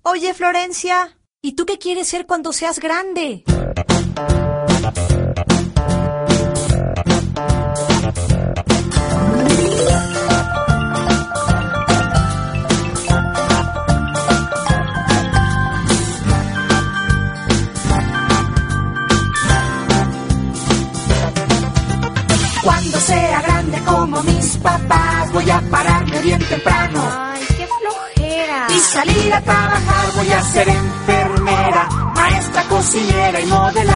Oye, Florencia, ¿y tú qué quieres ser cuando seas grande? Cuando sea grande como mis papás, voy a pararme bien temprano. Ay, qué flojera. Y salir a trabajar, voy a ser enfermera, maestra, cocinera y modelar.